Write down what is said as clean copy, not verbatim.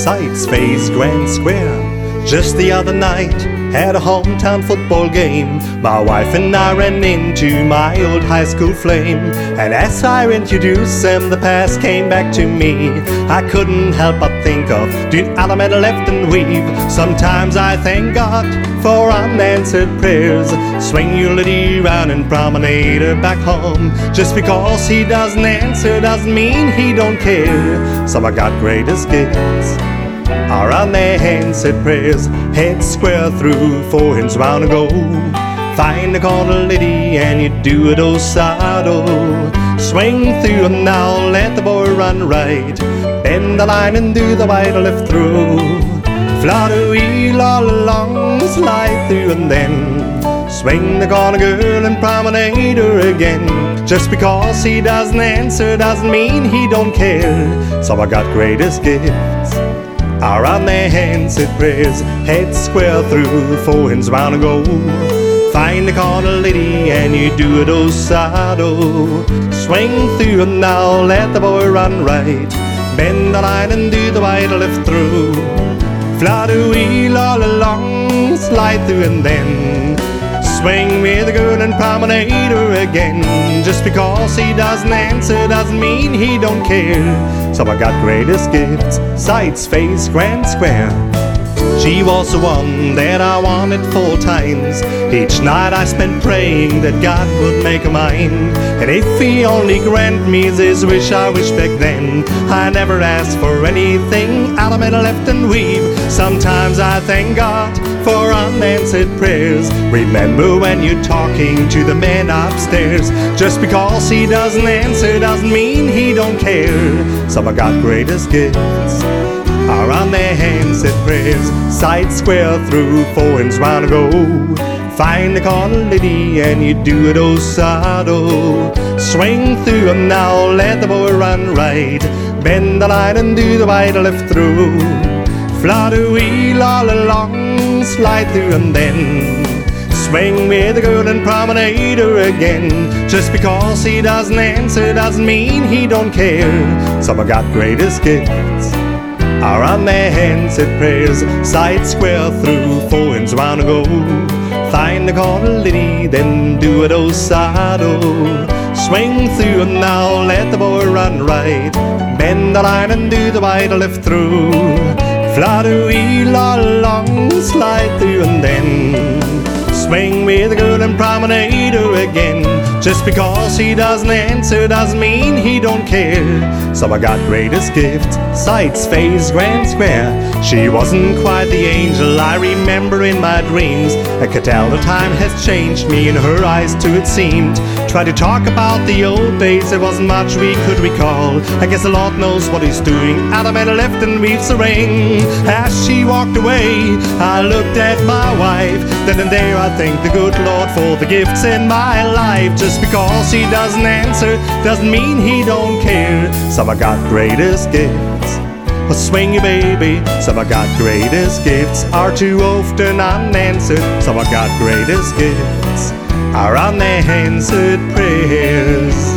Sights Face Grand Square. Just the other night, had a hometown football game. My wife and I ran into my old high school flame, and as I introduced them, the past came back to me. I couldn't help but think of doing Alameda left and weave. Sometimes I thank God for unanswered prayers. Swing your lady round and promenade her back home. Just because he doesn't answer doesn't mean he don't care. Some I got greatest gifts are unanswered prayers. Head square through, four hands round and go. Find the corner lady and you do it osado. Swing through and now let the boy run right. Bend the line and do the wide left through. Flutter wheel all along, slide through and then swing the corner girl and promenade her again. Just because he doesn't answer doesn't mean he don't care. So I got greatest gifts are unanswered prayers. Head square through, four hands round and go. Find the corner lady and you do it osado. Swing through and now let the boy run right. Bend the line and do the wide left through. Flutter wheel all along, slide through and then swing with the girl and promenade her again. Just because he doesn't answer doesn't mean he don't care. So I got greatest gifts, Sights Face Grand Square. She was the one that I wanted 4 times. Each night I spent praying that God would make her mine. And if he only grant me this wish I wished back then, I never asked for anything, Alameda left and weave. Sometimes I thank God for unanswered prayers. Remember when you're talking to the man upstairs. Just because he doesn't answer doesn't mean he don't care. So I got greatest gifts are unanswered prayers. Sights square through, four hands round and go. Find the corner lady and you do it osado. Swing through and now let the boy run right. Bend the line and do the wide left through. Flutter wheel all along, slide through and then swing with the girl and promenade her again. Just because he doesn't answer doesn't mean he don't care. So I got greatest gifts are unanswered prayers. Sights square through, four hands round and go. Find the corner lady, then do it osado. Swing through and now let the boy run right. Bend the line and do the wide left through. Flutter wheel all along, slide through and then swing with the girl and promenade her again. Just because he doesn't answer doesn't mean he don't care. So I got greatest gift, Sights Face Grand Square. She wasn't quite the angel I remember in my dreams. I could tell the time has changed me, in her eyes too it seemed. Tried to talk about the old days, there wasn't much we could recall. I guess the Lord knows what he's doing. Alameda left and weaves the ring. As she walked away, I looked at my wife. Then and there I thank the good Lord for the gifts in my life. Just because he doesn't answer doesn't mean he don't care. So I got greatest gifts, well, swing you baby. So I got greatest gifts are too often unanswered. So I got greatest gifts are unanswered prayers.